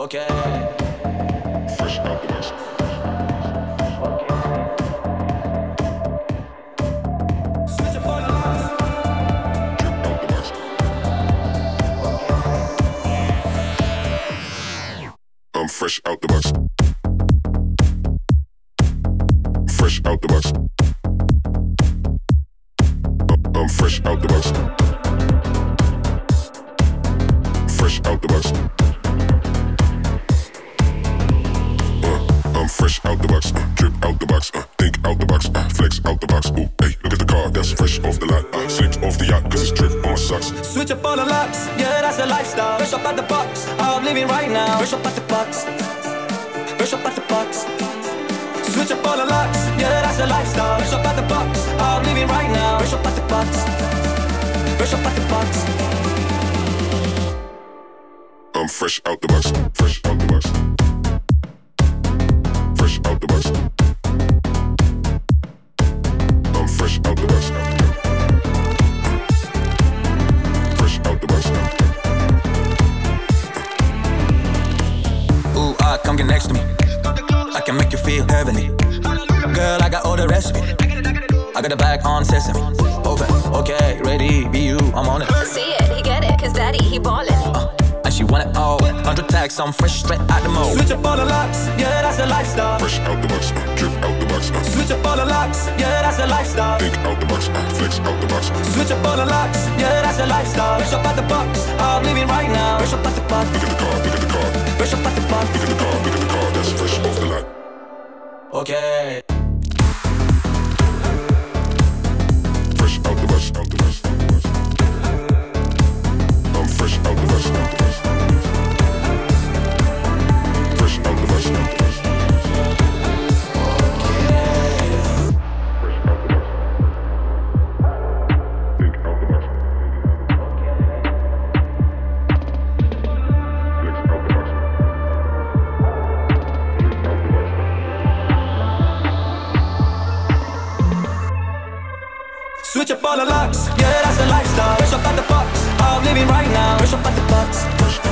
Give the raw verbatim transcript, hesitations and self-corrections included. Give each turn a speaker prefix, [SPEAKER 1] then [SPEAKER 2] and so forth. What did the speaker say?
[SPEAKER 1] Okay.
[SPEAKER 2] Fresh out the box.
[SPEAKER 1] Switch up all the lights.
[SPEAKER 2] Drip out the box. I'm fresh out the box. Fresh out the box. I'm fresh out the box. Fresh out the box. I'm fresh out the box, uh, drip out the box, uh, think out the box, uh, flex out the box. Ooh, hey, look at the car, that's fresh off the lot. Uh, slipped off the yacht, cause it's drip on my socks.
[SPEAKER 1] Switch up all the locks, yeah, that's a lifestyle. Fresh up at the box, I'm living right now. Fresh up at the box, fresh up at the box. Switch up all the locks, yeah, that's a lifestyle. Fresh up at the box, I'm living right now. Fresh up at the box, fresh up at the box.
[SPEAKER 2] I'm fresh out the box, fresh out the box. Fresh out the box. I'm fresh out the box. Fresh out the box.
[SPEAKER 1] Ooh, ah, come get next to me. I can make you feel heavenly. Girl, I got all the recipe. I got the bag on sesame. Open, okay, ready, be you, I'm on it.
[SPEAKER 3] See it, he get it, cause daddy, he ballin'.
[SPEAKER 1] Uh, and she want it all. Hundred tags, I'm fresh straight out the mold. Switch up all the locks, yeah, that's a lifestyle.
[SPEAKER 2] Fresh out the box, uh, drip out the box. Uh,
[SPEAKER 1] Switch up all the locks, yeah, that's a lifestyle.
[SPEAKER 2] think out the box, uh, flex out the box.
[SPEAKER 1] Switch up all the locks, yeah, that's a lifestyle. Fresh up at the box, I'm living right now. Fresh up at the box,
[SPEAKER 2] Look at the car, look at the car.
[SPEAKER 1] fresh up at the box.
[SPEAKER 2] Look at the car, look at the car, that's fresh off the lot.
[SPEAKER 1] Okay.
[SPEAKER 2] Fresh out the box, out the box. I'm fresh out the box, out the box. Fresh out the box, out the box. Fresh out the box. Think out the box. Flex out the box. Think out the box.
[SPEAKER 1] Switch up all the locks, yeah, that's a lifestyle. Fresh up at the box, I'm living right now. Fresh up at the box,
[SPEAKER 2] Fresh